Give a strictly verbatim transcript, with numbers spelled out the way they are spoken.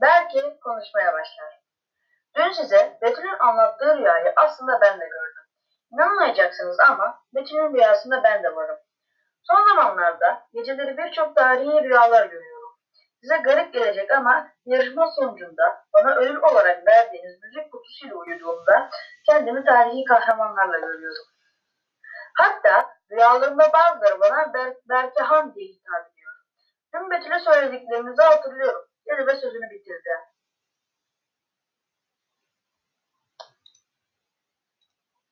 Belki konuşmaya başlar. Dün size Betül'ün anlattığı rüyayı aslında ben de gördüm. İnanmayacaksınız ama Betül'ün rüyasında ben de varım. Son zamanlarda geceleri birçok tarihi rüyalar görüyorum. Size garip gelecek ama yarışma sonucunda bana ödül olarak verdiğiniz müzik kutusuyla uyuduğumda kendimi tarihi kahramanlarla görüyorum. Hatta rüyalarımda bazıları bana Ber Berkehan diye hitap ediyor. Dün Betül'e söylediklerinizi hatırlıyorum dedi ve sözünü bitirdi.